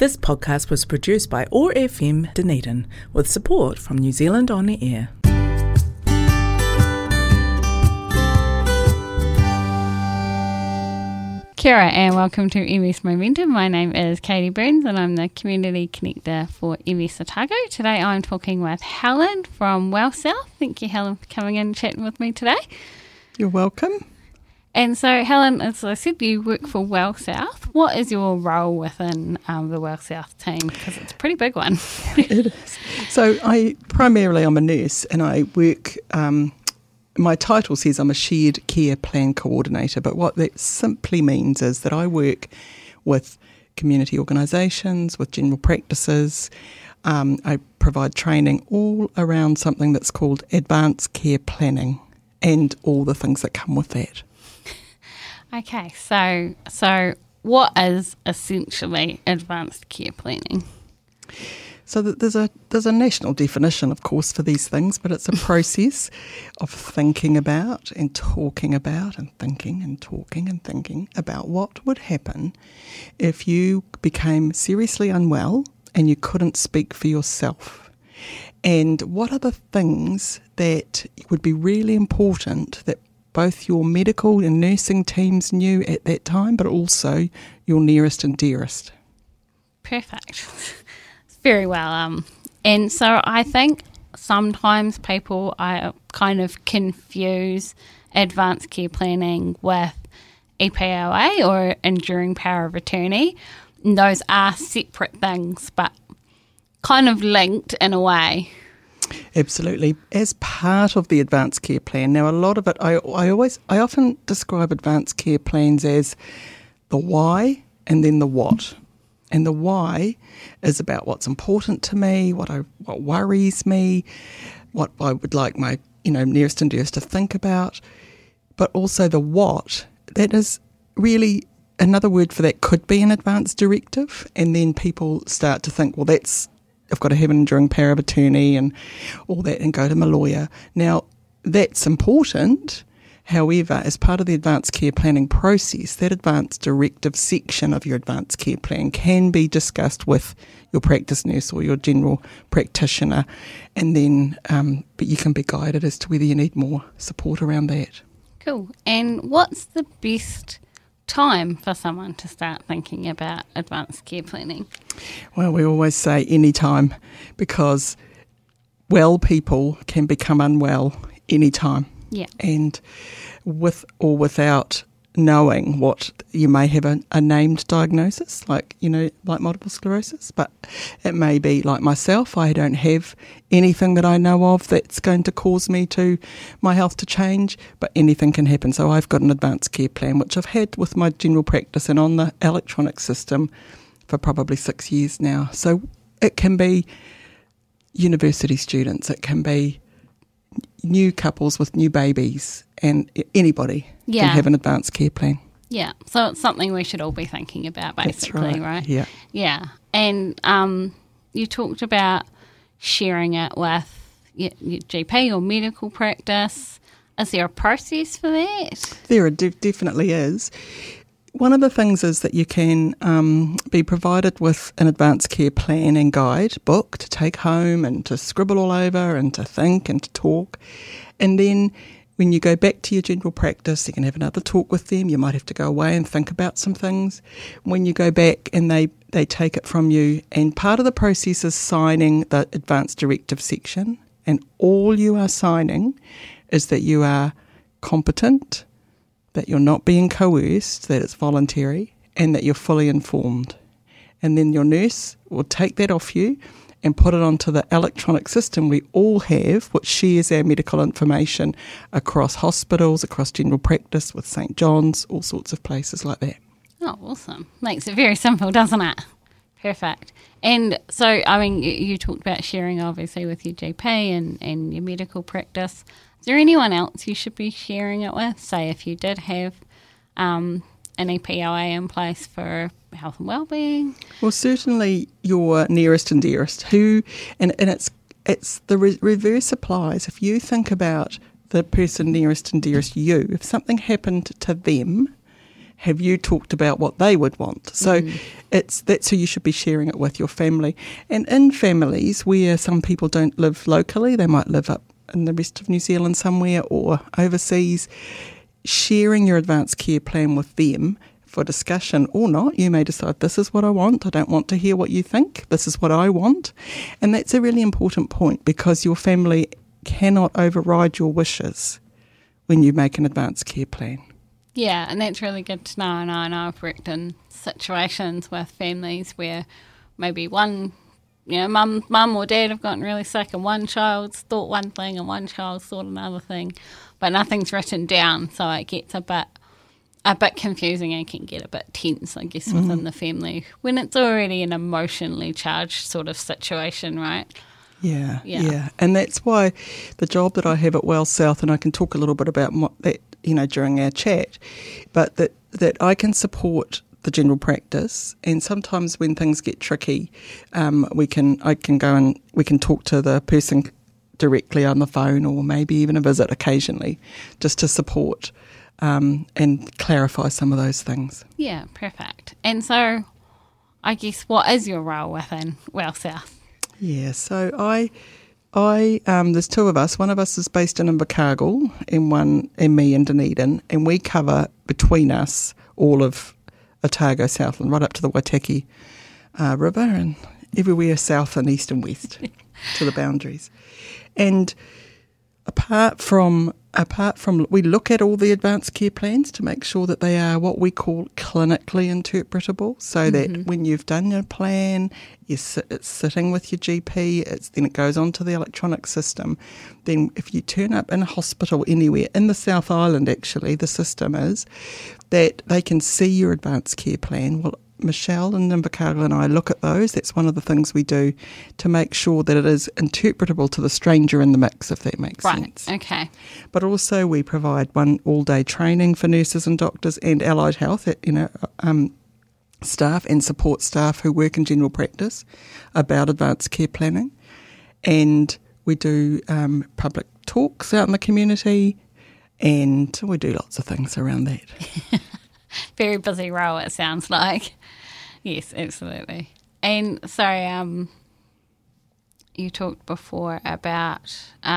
This podcast was produced by OAR FM Dunedin with support from New Zealand On the Air. Kia ora and welcome to MS Momentum. My name is Katie Burns and I'm the Community Connector for MS Otago. Today I'm talking with Helen from WellSouth. Thank you, Helen, for coming in and chatting with me today. You're welcome. And so, Helen, as I said, you work for WellSouth. What is your role within the WellSouth team? Because it's a pretty big one. It is. So I'm a nurse and I work, my title says I'm a shared care plan coordinator, but what that simply means is that I work with community organisations, with general practices. I provide training all around something that's called advanced care planning and all the things that come with that. Okay, so what is essentially advanced care planning? So there's a national definition, of course, for these things, but it's a process of thinking about and talking about and thinking and talking and thinking about what would happen if you became seriously unwell and you couldn't speak for yourself. And what are the things that would be really important that both your medical and nursing teams knew at that time, but also your nearest and dearest? Perfect. Very well. And so I think sometimes people kind of confuse advanced care planning with EPOA or enduring power of attorney. And those are separate things, but kind of linked in a way. Absolutely. As part of the advanced care plan, now a lot of it, I often describe advanced care plans as the why and then the what. And the why is about what's important to me, what worries me, what I would like my nearest and dearest to think about. But also the what, that is really another word for that could be an advance directive. And then people start to think, well, I've got to have an enduring power of attorney and all that and go to my lawyer. Now, that's important. However, as part of the advanced care planning process, that advanced directive section of your advanced care plan can be discussed with your practice nurse or your general practitioner, and then but you can be guided as to whether you need more support around that. Cool. And what's the best time for someone to start thinking about advanced care planning? Well, we always say any time, because well people can become unwell any time. Yeah. And with or without knowing what you may have a named diagnosis, like multiple sclerosis, but it may be like myself. I don't have anything that I know of that's going to cause my health to change, but anything can happen. So I've got an advanced care plan, which I've had with my general practice and on the electronic system for probably 6 years now. So it can be university students, it can be new couples with new babies, and anybody can have an advanced care plan. Yeah, so it's something we should all be thinking about, basically. That's right? Yeah. Yeah, and you talked about sharing it with your GP or medical practice. Is there a process for that? There definitely is. One of the things is that you can be provided with an advanced care plan and guide book to take home and to scribble all over and to think and to talk. And then when you go back to your general practice, you can have another talk with them. You might have to go away and think about some things. When you go back and they take it from you, and part of the process is signing the advanced directive section, and all you are signing is that you are competent, that you're not being coerced, that it's voluntary, and that you're fully informed. And then your nurse will take that off you and put it onto the electronic system we all have, which shares our medical information across hospitals, across general practice, with St John's, all sorts of places like that. Oh, awesome. Makes it very simple, doesn't it? Perfect. And so, you talked about sharing, obviously, with your GP and your medical practice. Is there anyone else you should be sharing it with? Say if you did have an EPOA in place for health and wellbeing? Well, certainly your nearest and dearest, and it's the reverse applies. If you think about the person nearest and dearest you, if something happened to them, Have you talked about what they would want? So that's who you should be sharing it with, your family. And in families where some people don't live locally, they might live up in the rest of New Zealand somewhere or overseas, sharing your advanced care plan with them for discussion or not. You may decide, this is what I want. I don't want to hear what you think. This is what I want. And that's a really important point, because your family cannot override your wishes when you make an advanced care plan. Yeah, and that's really good to know. And I know I've worked in situations with families where maybe one, mum or dad have gotten really sick, and one child's thought one thing and one child's thought another thing, but nothing's written down, so it gets a bit confusing and can get a bit tense, I guess, within the family when it's already an emotionally charged sort of situation, right? Yeah. And that's why the job that I have at Well South, and I can talk a little bit about that, during our chat, but that I can support the general practice, and sometimes when things get tricky, I can go and we can talk to the person directly on the phone, or maybe even a visit occasionally, just to support and clarify some of those things. Yeah, perfect. And so, I guess, what is your role within Well South? Yeah, so I there's two of us. One of us is based in Invercargill, and me in Dunedin, and we cover between us all of Otago, Southland, right up to the Waitaki River, and everywhere south and east and west to the boundaries. And apart from we look at all the advanced care plans to make sure that they are what we call clinically interpretable, so that when you've done your plan, it's sitting with your GP, then it goes onto the electronic system. Then if you turn up in a hospital anywhere, in the South Island actually, the system is that they can see your advanced care plan. Well, Michelle and Invercargill and I look at those. That's one of the things we do to make sure that it is interpretable to the stranger in the mix, if that makes sense. Right, okay. But also we provide one all-day training for nurses and doctors and allied health, staff and support staff who work in general practice about advanced care planning. And we do public talks out in the community, and we do lots of things around that. Very busy role, it sounds like. Yes, absolutely. And sorry, you talked before about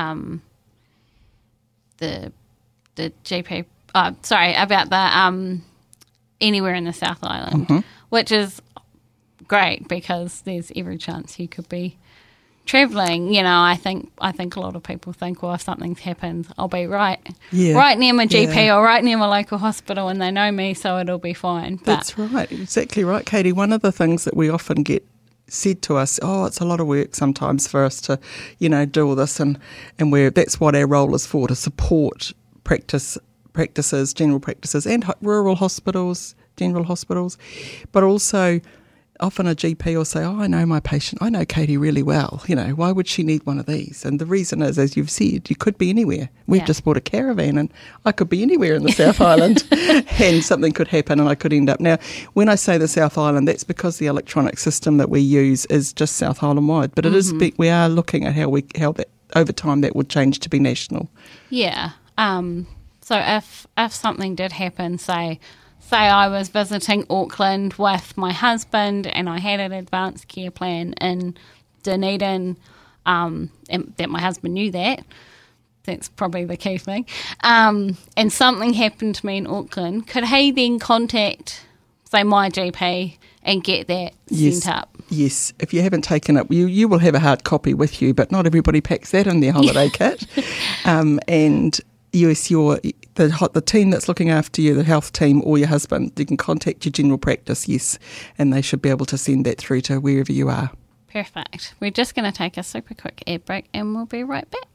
the GP. About the anywhere in the South Island, which is great because there's every chance you could be travelling. I think a lot of people think, well, if something's happened, I'll be right near my GP or right near my local hospital, and they know me, so it'll be fine. But that's right, exactly right, Katie. One of the things that we often get said to us, it's a lot of work sometimes for us to, do all this, and that's what our role is for, to support practices, general practices, and rural hospitals, general hospitals, but also often a GP will say, I know my patient, I know Katie really well, why would she need one of these? And the reason is, as you've said, you could be anywhere. We've just bought a caravan, and I could be anywhere in the South Island and something could happen and I could end up. Now, when I say the South Island, that's because the electronic system that we use is just South Island wide, but it is we are looking at how that over time that would change to be national. Yeah. So if something did happen, say I was visiting Auckland with my husband and I had an advanced care plan in Dunedin, and that my husband knew that's probably the key thing, and something happened to me in Auckland, could he then contact, say, my GP and get that sent up? Yes, if you haven't taken it, you will have a hard copy with you, but not everybody packs that in their holiday kit. And yes, the team that's looking after you, the health team or your husband, you can contact your general practice, yes, and they should be able to send that through to wherever you are. Perfect. We're just going to take a super quick ad break and we'll be right back.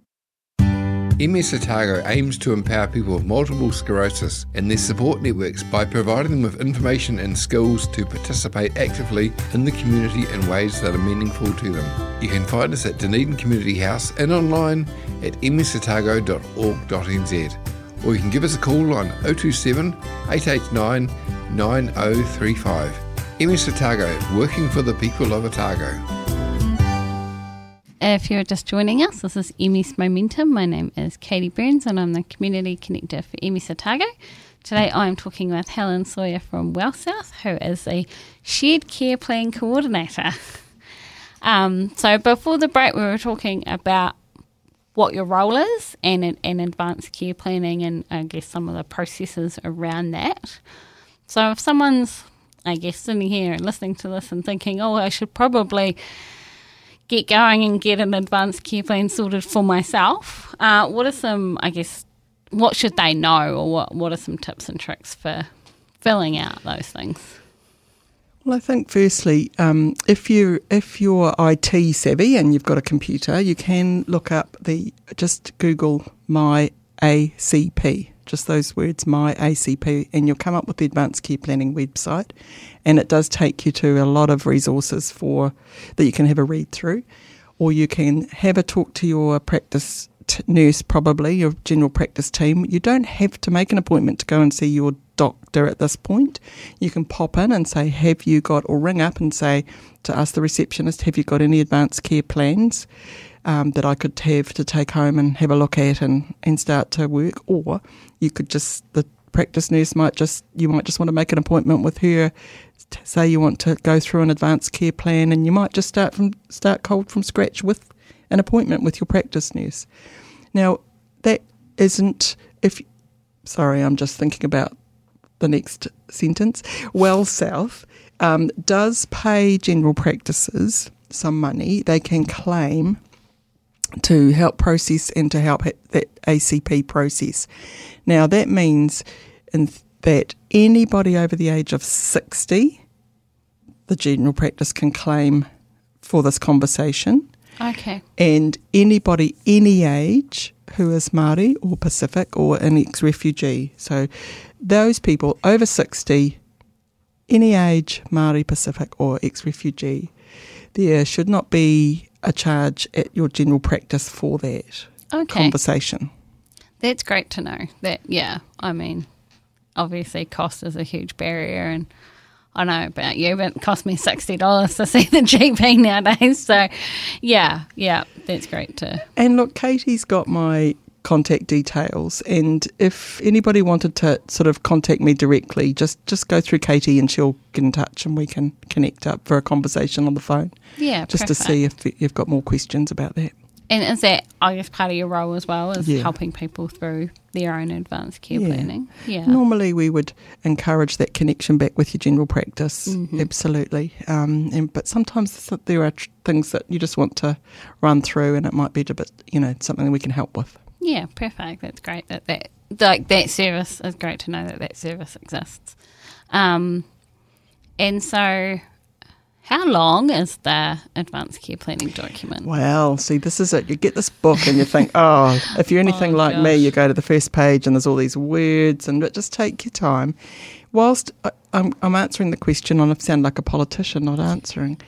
MS Otago aims to empower people with multiple sclerosis and their support networks by providing them with information and skills to participate actively in the community in ways that are meaningful to them. You can find us at Dunedin Community House and online at msotago.org.nz, or you can give us a call on 027 889 9035. MS Otago, working for the people of Otago. If you're just joining us, this is MS Momentum. My name is Katie Burns and I'm the Community Connector for MS Otago. Today I'm talking with Helen Sawyer from WellSouth, who is a shared care plan coordinator. So before the break we were talking about what your role is and advanced care planning and I guess some of the processes around that. So if someone's, I guess, sitting here and listening to this and thinking, oh, I should probably get going and get an advanced care plan sorted for myself, what are some, I guess, what should they know, or what are some tips and tricks for filling out those things? Well, I think firstly, if you're IT savvy and you've got a computer, you can look up just Google My ACP, just those words, My ACP, and you'll come up with the Advanced Care Planning website, and it does take you to a lot of resources that you can have a read through, or you can have a talk to your practice nurse, probably your general practice team. You don't have to make an appointment to go and see your doctor at this point. You can pop in and say, or ring up and say to ask the receptionist, have you got any advanced care plans that I could have to take home and have a look at and start to work? Or you could the practice nurse you might just want to make an appointment with her, say you want to go through an advanced care plan, and you might just start cold from scratch with an appointment with your practice nurse. Now, that isn't, I'm just thinking about the next sentence. WellSouth does pay general practices some money. They can claim to help process and to help that ACP process. Now, that means that anybody over the age of 60, the general practice can claim for this conversation. Okay. And anybody any age who is Māori or Pacific or an ex-refugee. So those people over 60, any age, Māori, Pacific or ex-refugee, there should not be a charge at your general practice for that conversation. That's great to know. Obviously cost is a huge barrier, and I know about you, but it cost me $60 to see the GP nowadays. So, yeah, that's great too. And look, Katie's got my contact details, and if anybody wanted to sort of contact me directly, just go through Katie and she'll get in touch and we can connect up for a conversation on the phone. Yeah, just perfect. To see if you've got more questions about that. And is that, I guess, part of your role as well, is helping people through their own advanced care planning? Yeah. Normally we would encourage that connection back with your general practice, absolutely. But sometimes there are things that you just want to run through, and it might be a bit, something that we can help with. Yeah, perfect. That's great. That service is great to know that service exists. And so, how long is the advanced care planning document? Well, see, this is it. You get this book and you think, if you're anything like me, you go to the first page and there's all these words, but just take your time. Whilst I'm answering the question, and I sound like a politician not answering.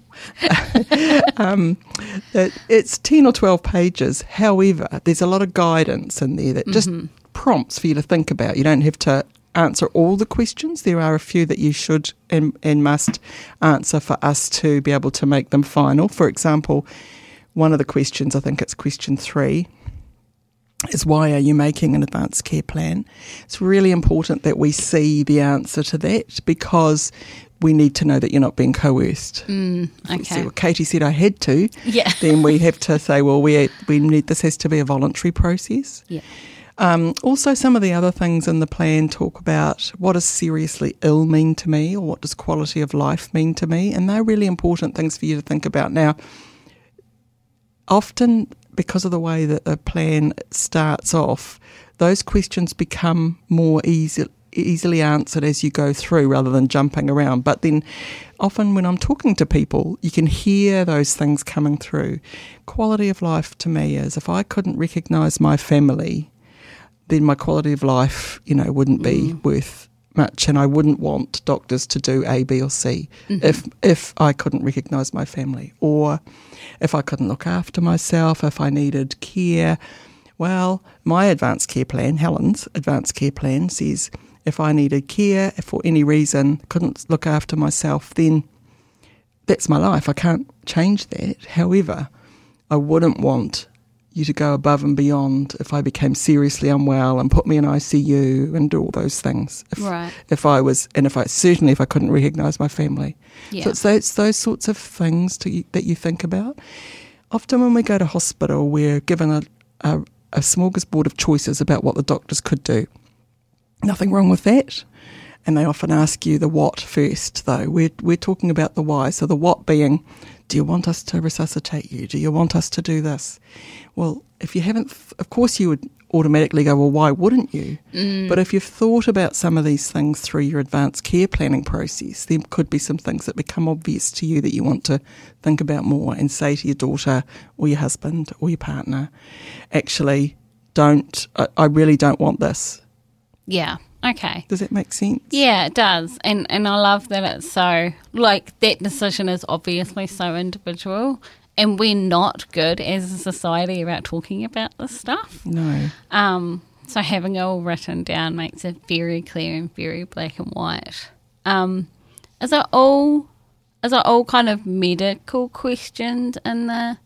It's 10 or 12 pages. However, there's a lot of guidance in there that just prompts for you to think about. You don't have to answer all the questions. There are a few that you should and must answer for us to be able to make them final. For example, one of the questions, I think it's question 3, is why are you making an advanced care plan? It's really important that we see the answer to that, because we need to know that you're not being coerced. Okay. Well, Katie said I had to. Yeah. Then we have to say, well, we need, this has to be a voluntary process. Yeah. Also, some of the other things in the plan talk about what does seriously ill mean to me, or what does quality of life mean to me, and they're really important things for you to think about. Now, often because of the way that the plan starts off, those questions become more easily answered as you go through rather than jumping around. But then often when I'm talking to people, you can hear those things coming through. Quality of life to me is, if I couldn't recognise my family, then my quality of life, wouldn't be worth much, and I wouldn't want doctors to do A, B or C if I couldn't recognise my family, or if I couldn't look after myself, if I needed care. Well, my advanced care plan, Helen's advanced care plan, says if I needed care, if for any reason couldn't look after myself, then that's my life. I can't change that. However, I wouldn't want you to go above and beyond if I became seriously unwell and put me in ICU and do all those things. If I couldn't recognise my family. Yeah. So it's those sorts of things that you think about. Often when we go to hospital, we're given a smorgasbord of choices about what the doctors could do. Nothing wrong with that. And they often ask you the what first, though. We're talking about the why. So the what being, do you want us to resuscitate you? Do you want us to do this? Well, if you haven't, of course you would automatically go, well, why wouldn't you? But if you've thought about some of these things through your advanced care planning process, there could be some things that become obvious to you that you want to think about more and say to your daughter or your husband or your partner, actually, I really don't want this. Yeah. Okay. Does that make sense? Yeah, it does. And I love that it's so, like, that decision is obviously so individual, and we're not good as a society about talking about this stuff. No. So having it all written down makes it very clear and very black and white. Is it all kind of medical questions in the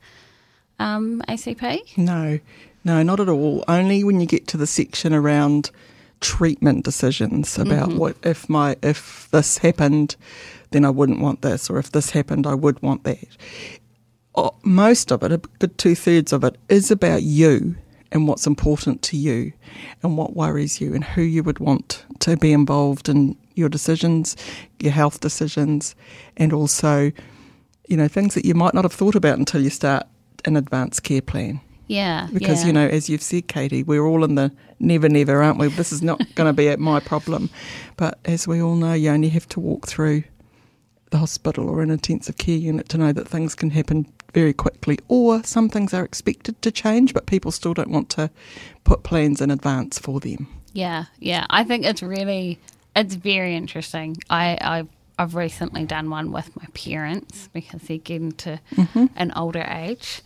ACP? No, not at all. Only when you get to the section around treatment decisions about what if this happened, then I wouldn't want this, or if this happened, I would want that. Most of it, a good 2/3 of it, is about you and what's important to you and what worries you and who you would want to be involved in your decisions, your health decisions, and also, things that you might not have thought about until you start an advanced care plan. Yeah. Because, as you've said, Katie, we're all in the never, aren't we? This is not going to be my problem. But as we all know, you only have to walk through the hospital or an intensive care unit to know that things can happen very quickly, or some things are expected to change, but people still don't want to put plans in advance for them. Yeah. I think it's very interesting. I've recently done one with my parents because they're getting to an older age.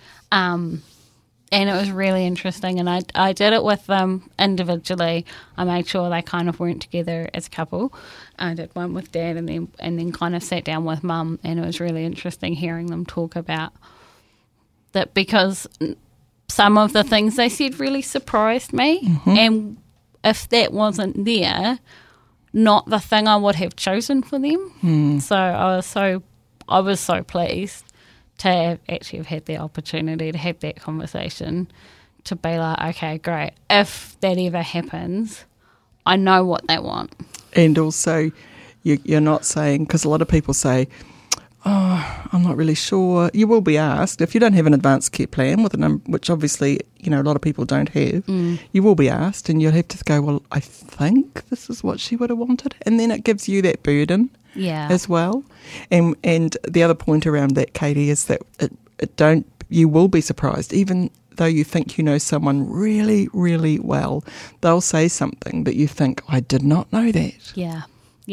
And it was really interesting, and I did it with them individually. I made sure they kind of weren't together as a couple. I did one with Dad and then kind of sat down with Mum, and it was really interesting hearing them talk about that, because some of the things they said really surprised me. And if that wasn't there, not the thing I would have chosen for them. So I was so pleased to actually have had the opportunity to have that conversation, to be like, okay, great, if that ever happens, I know what they want. And also, you're not saying, because a lot of people say, oh, I'm not really sure. You will be asked, if you don't have an advanced care plan, with which obviously, a lot of people don't have, you will be asked, and you'll have to go, well, I think this is what she would have wanted. And then it gives you that burden. Yeah. As well. And the other point around that, Katie, is that you will be surprised, even though you think you know someone really, really well, they'll say something that you think, I did not know that. Yeah.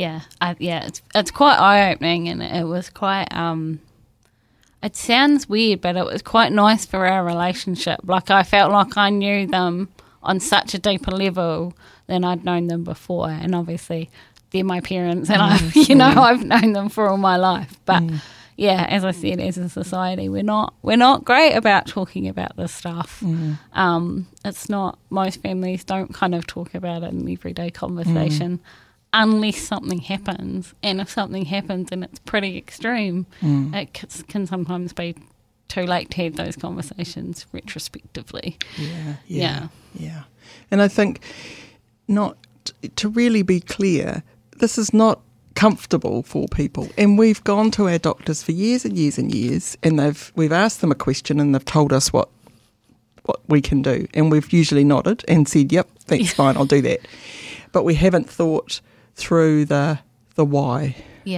It's quite eye-opening, and it was quite, it sounds weird, but it was quite nice for our relationship. Like, I felt like I knew them on such a deeper level than I'd known them before, and obviously they're my parents, and I've known them for all my life. But yeah, as I said, as a society, we're not great about talking about this stuff. It's not, most families don't kind of talk about it in everyday conversation unless something happens. And if something happens and it's pretty extreme, it can sometimes be too late to have those conversations retrospectively. Yeah. And I think, not to really be clear, this is not comfortable for people, and we've gone to our doctors for years and years and years, and we've asked them a question, and they've told us what we can do, and we've usually nodded and said, yep, that's fine, I'll do that. But we haven't thought through the why.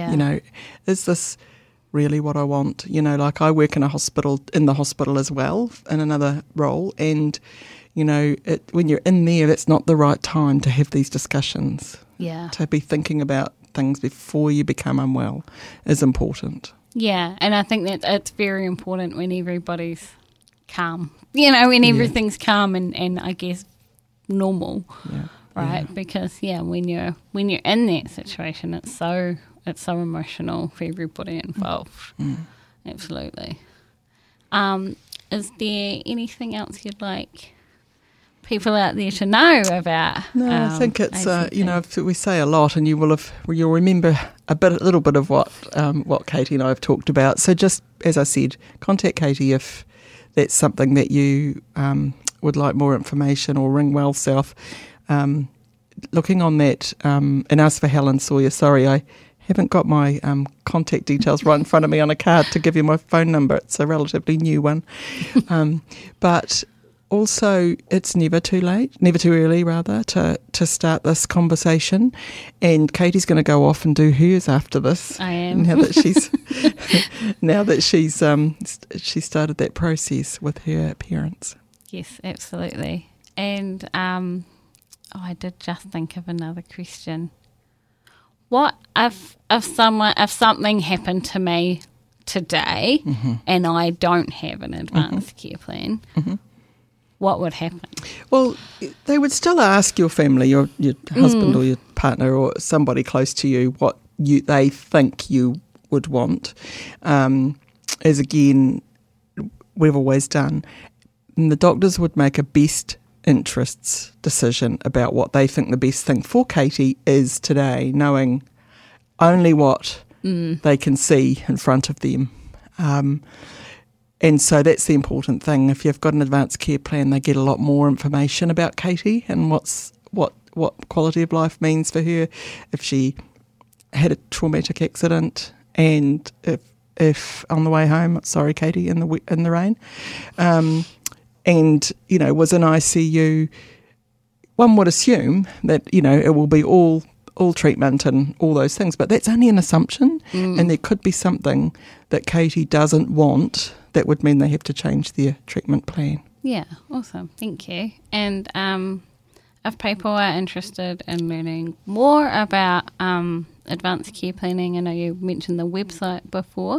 Is this really what I want? Like, I work in the hospital as well, in another role, and when you're in there, it's not the right time to have these discussions. Yeah. To be thinking about things before you become unwell is important. Yeah, and I think that it's very important when everybody's calm. When everything's calm and I guess normal. Yeah. Right? Yeah. Because when you're in that situation, it's so emotional for everybody involved. Absolutely. is there anything else you'd like people out there to know about? No, I think it's ACP? we say a lot, and you'll remember a little bit of what Katie and I have talked about. So just as I said, contact Katie if that's something that you would like more information, or ring Well South. Looking on that, and as for Helen Sawyer, sorry, I haven't got my contact details right in front of me on a card to give you my phone number. It's a relatively new one, but. Also, it's never too early rather, to start this conversation. And Katie's going to go off and do hers after this. I am. Now that she started that process with her parents. Yes, absolutely. And I did just think of another question. What if something happened to me today, and I don't have an advanced care plan? Mm-hmm. What would happen? Well, they would still ask your family, your husband or your partner or somebody close to you, what they think you would want. As again, we've always done. And the doctors would make a best interests decision about what they think the best thing for Katie is today, knowing only what they can see in front of them. And so that's the important thing. If you've got an advanced care plan, they get a lot more information about Katie and what quality of life means for her if she had a traumatic accident, and if on the way home, sorry Katie, in the rain, and was in ICU. One would assume that it will be all treatment and all those things, but that's only an assumption, and there could be something that Katie doesn't want that would mean they have to change their treatment plan. Yeah, awesome. Thank you. And if people are interested in learning more about advanced care planning, I know you mentioned the website before,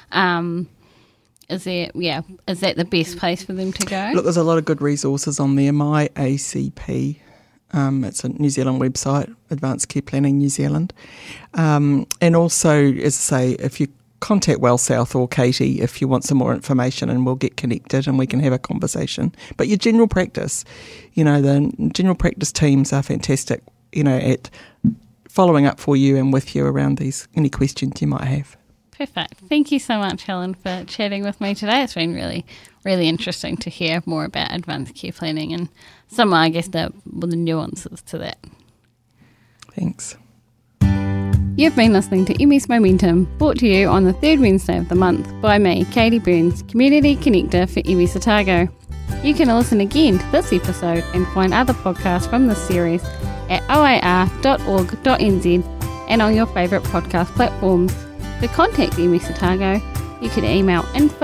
is that the best place for them to go? Look, there's a lot of good resources on there. My ACP, it's a New Zealand website, Advanced Care Planning New Zealand. And also, as I say, if you contact Well South or Katie if you want some more information, and we'll get connected and we can have a conversation. But your general practice, the general practice teams are fantastic, at following up for you and with you around any questions you might have. Perfect. Thank you so much, Helen, for chatting with me today. It's been really, really interesting to hear more about advanced care planning and some, I guess, the nuances to that. Thanks. You've been listening to MS Momentum, brought to you on the third Wednesday of the month by me, Katie Burns, Community Connector for MS Otago. You can listen again to this episode and find other podcasts from this series at oar.org.nz and on your favourite podcast platforms. To contact MS Otago, you can email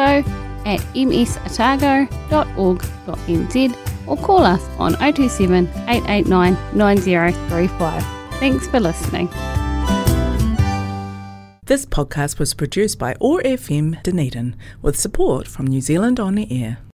info@msotago.org.nz or call us on 027 889 9035. Thanks for listening. This podcast was produced by OAR FM Dunedin with support from New Zealand On the Air.